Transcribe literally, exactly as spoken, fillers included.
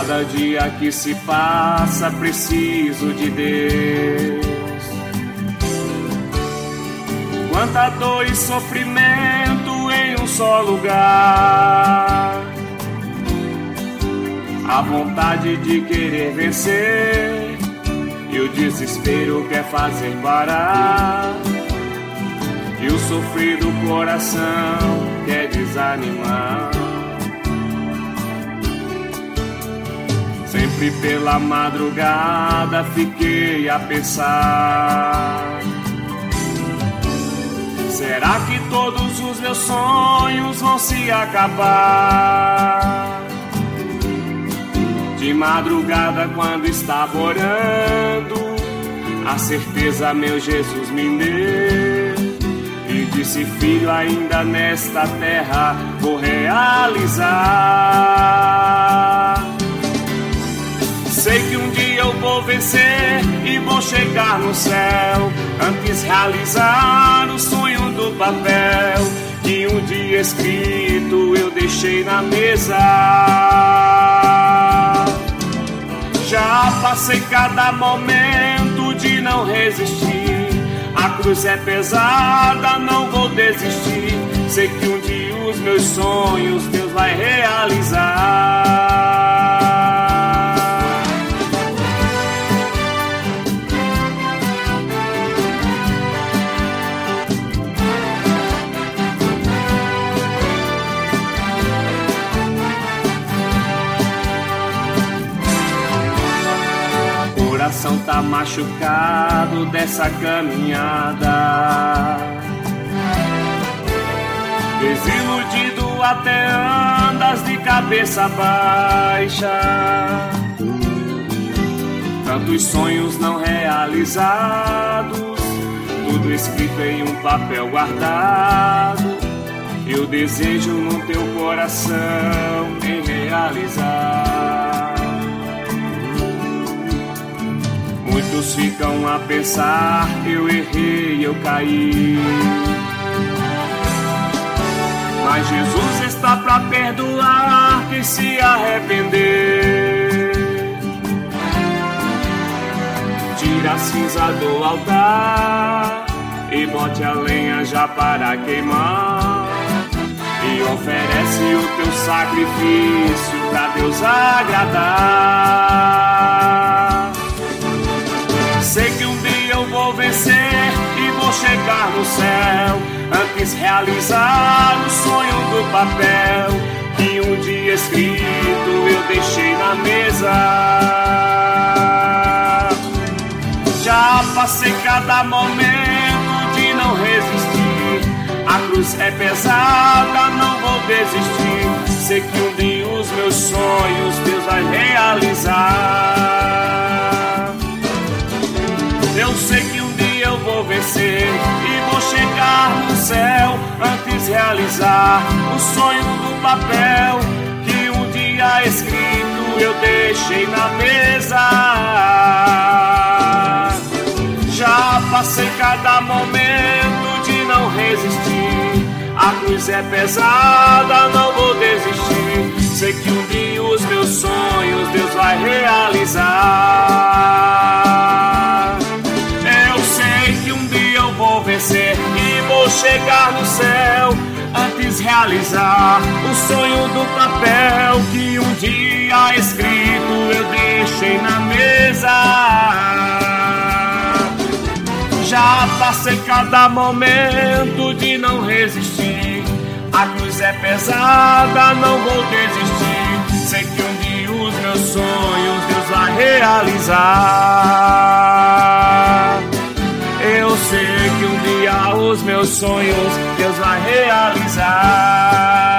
Cada dia que se passa, preciso de Deus. Quanta dor e sofrimento em um só lugar. A vontade de querer vencer e o desespero quer fazer parar. E o sofrido coração quer desanimar. Sempre pela madrugada fiquei a pensar: será que todos os meus sonhos vão se acabar? De madrugada quando estava orando, a certeza meu Jesus me deu e disse: filho, ainda nesta terra vou realizar. Sei que um dia eu vou vencer e vou chegar no céu, antes realizar o sonho do papel que um dia escrito eu deixei na mesa. Já passei cada momento de não resistir. A cruz é pesada, não vou desistir. Sei que um dia os meus sonhos Deus vai realizar. O coração tá machucado dessa caminhada, desiludido até andas de cabeça baixa. Tantos sonhos não realizados, tudo escrito em um papel guardado, e o desejo no teu coração em realizar. Muitos ficam a pensar: eu errei, eu caí. Mas Jesus está pra perdoar quem se arrepender. Tira a cinza do altar e bote a lenha já para queimar, e oferece o teu sacrifício pra Deus agradar. Sei que um dia eu vou vencer e vou chegar no céu, antes realizar o sonho do papel que um dia escrito eu deixei na mesa. Já passei cada momento de não resistir. A cruz é pesada, não vou desistir. Sei que um dia os meus sonhos Deus vai realizar. Eu sei que um dia eu vou vencer e vou chegar no céu, antes realizar o sonho do papel que um dia escrito eu deixei na mesa. Já passei cada momento de não resistir. A cruz é pesada, não vou desistir. Sei que um dia os meus sonhos Deus vai realizar. Vou vencer e vou chegar no céu, antes realizar o sonho do papel que um dia escrito eu deixei na mesa. Já passei cada momento de não resistir. A cruz é pesada, não vou desistir. Sei que um dia os meus sonhos Deus vai realizar. Eu sei que um dia os meus sonhos Deus vai realizar.